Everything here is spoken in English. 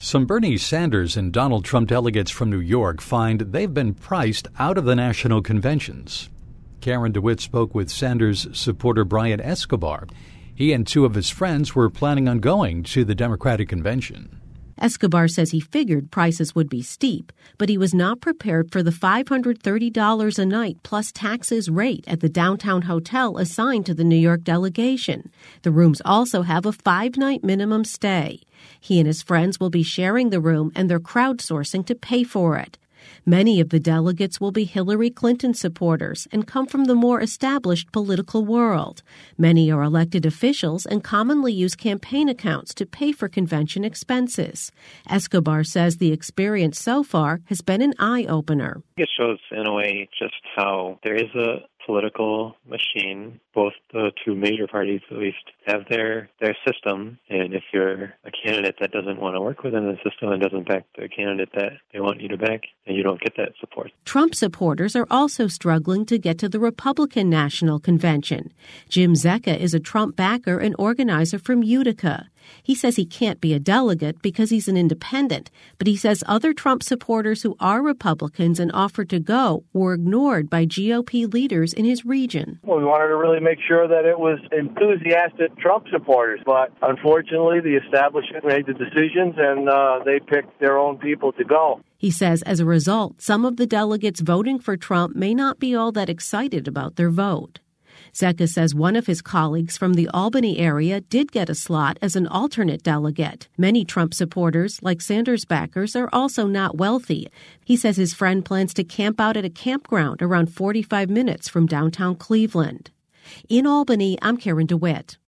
Some Bernie Sanders and Donald Trump delegates from New York find they've been priced out of the national conventions. Karen DeWitt spoke with Sanders supporter Brian Escobar. He and two of his friends were planning on going to the Democratic convention. Escobar says he figured prices would be steep, but he was not prepared for the $530 a night plus taxes rate at the downtown hotel assigned to the New York delegation. The rooms also have a 5-night minimum stay. He and his friends will be sharing the room, and they're crowdsourcing to pay for it. Many of the delegates will be Hillary Clinton supporters and come from the more established political world. Many are elected officials and commonly use campaign accounts to pay for convention expenses. Escobar says the experience so far has been an eye-opener. It shows, in a way, just how there is a political machine. Both the two major parties, at least, have their system. And if you're a candidate that doesn't want to work within the system and doesn't back the candidate that they want you to back, then you don't get that support. Trump supporters are also struggling to get to the Republican National Convention. Jim Zecca is a Trump backer and organizer from Utica. He says he can't be a delegate because he's an independent, but he says other Trump supporters who are Republicans and offered to go were ignored by GOP leaders in his region. Well, we wanted to really make sure that it was enthusiastic Trump supporters, but unfortunately the establishment made the decisions and they picked their own people to go. He says as a result, some of the delegates voting for Trump may not be all that excited about their vote. Zecca says one of his colleagues from the Albany area did get a slot as an alternate delegate. Many Trump supporters, like Sanders backers, are also not wealthy. He says his friend plans to camp out at a campground around 45 minutes from downtown Cleveland. In Albany, I'm Karen DeWitt.